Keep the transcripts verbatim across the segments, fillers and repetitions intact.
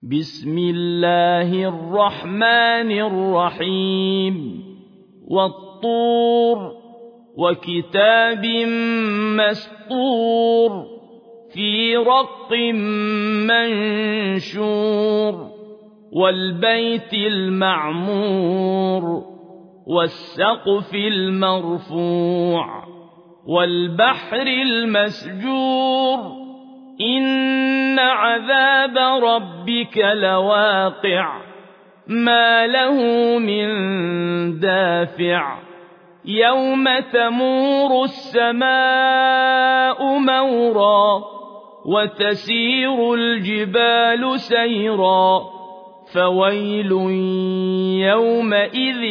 بسم الله الرحمن الرحيم والطور وكتاب مسطور في رق منشور والبيت المعمور والسقف المرفوع والبحر المسجور إن عذاب ربك لواقع ما له من دافع يوم تمور السماء مورا وتسير الجبال سيرا فويل يومئذ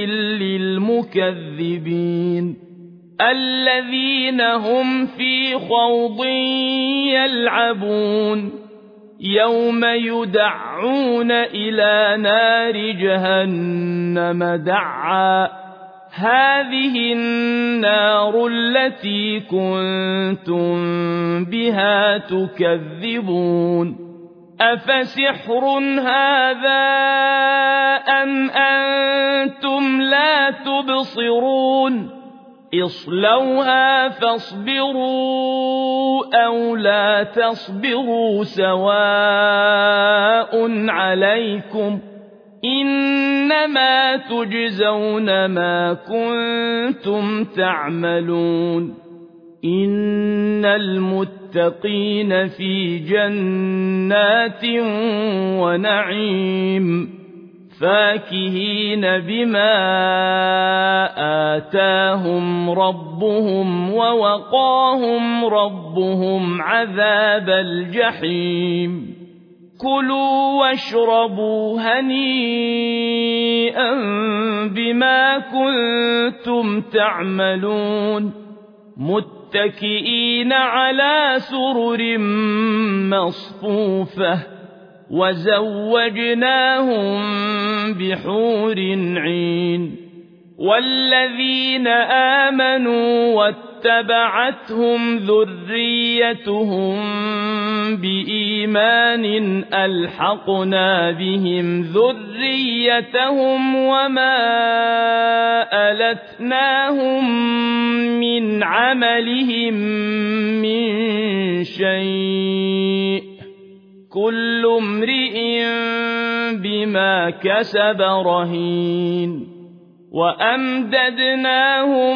للمكذبين الذين هم في خوض يلعبون يوم يدعون إلى نار جهنم دعا هذه النار التي كنتم بها تكذبون أفسحر هذا أم أنتم لا تبصرون اصلوها فاصبروا أو لا تصبروا سواء عليكم إنما تجزون ما كنتم تعملون إن المتقين في جنات ونعيم فاكهين بما آتاهم ربهم ووقاهم ربهم عذاب الجحيم كلوا واشربوا هنيئا بما كنتم تعملون متكئين على سرر مصفوفة وزوجناهم بحور عين والذين آمنوا واتبعتهم ذريتهم بإيمان ألحقنا بهم ذريتهم وما ألتناهم من عملهم من شيء كل امرئ بما كسب رهين وأمددناهم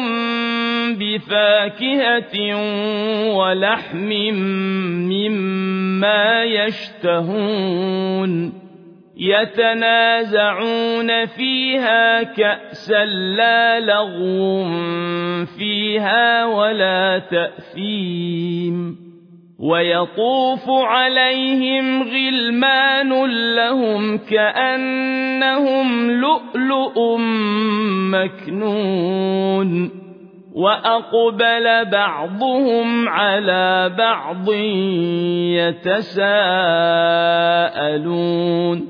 بفاكهة ولحم مما يشتهون يتنازعون فيها كأسا لا لغو فيها ولا تأثيم ويطوف عليهم غلمان لهم كأنهم لؤلؤ مكنون وأقبل بعضهم على بعض يتساءلون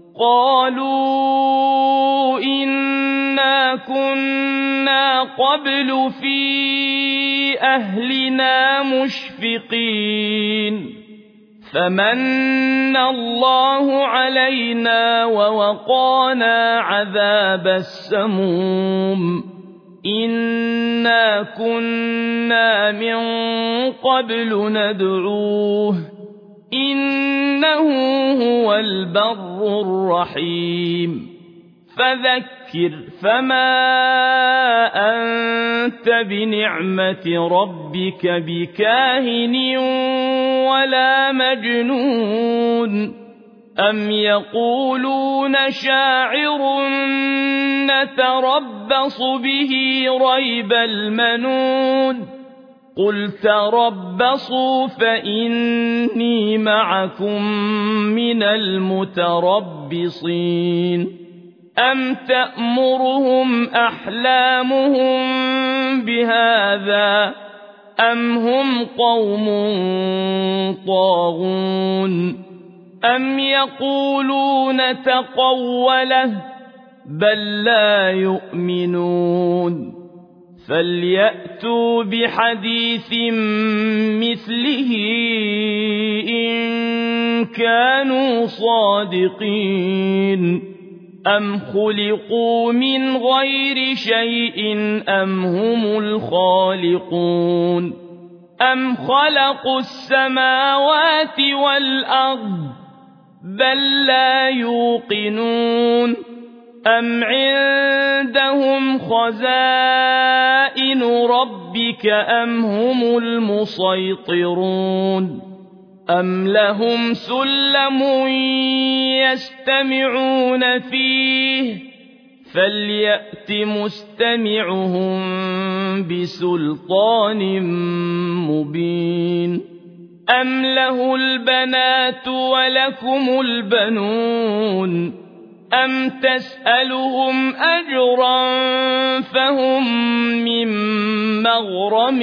قالوا إنا كنا قبل في أهلنا مشفقين فمن الله علينا ووقانا عذاب السموم إنا كنا من قبل ندعوه إنه هو البر الرحيم فذكر فما أنت بنعمة ربك بكاهن ولا مجنون أم يقولون شاعر نتربص به ريب المنون قل تربصوا فإني معكم من المتربصين أم تأمرهم أحلامهم بهذا أم هم قوم طاغون أم يقولون تقوله بل لا يؤمنون فليأتوا بحديث مثله إن كانوا صادقين أم خلقوا من غير شيء أم هم الخالقون أم خلقوا السماوات والأرض بل لا يوقنون أم عندهم خزائن ربك أم هم المسيطرون أم لهم سلم يستمعون فيه فليأت مستمعهم بسلطان مبين أم له البنات ولكم البنون أم تسألهم أجرا فهم من مغرم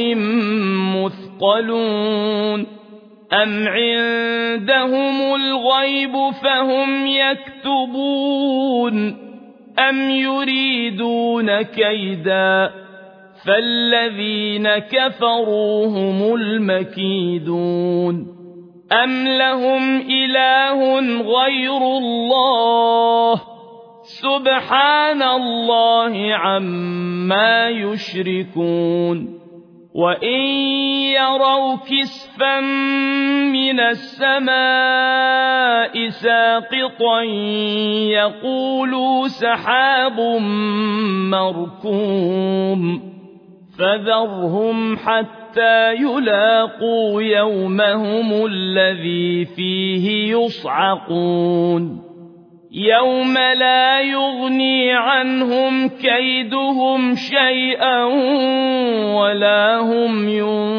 مثقلون أم عندهم الغيب فهم يكتبون أم يريدون كيدا فالذين كفروا هم المكيدون أم لهم إله غير الله سبحان الله عما يشركون وإن يروا كسفا من السماء ساقطا يقولوا سحاب مركوم فذرهم حتى يلاقوا يومهم الذي فيه يصعقون يوم لا يغني عنهم كيدهم شيئا ولا هم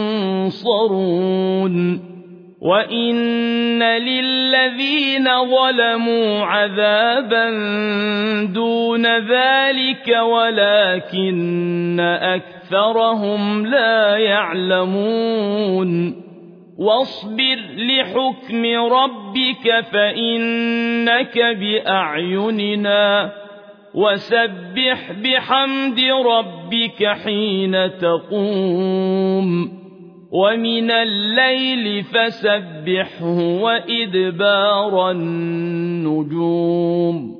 ينصرون وإن للذين ظلموا عذابا دون ذلك ولكن أكثرهم لا يعلمون واصبر لحكم ربك فإنك بأعيننا وسبح بحمد ربك حين تقوم ومن الليل فسبحه وإدبار النجوم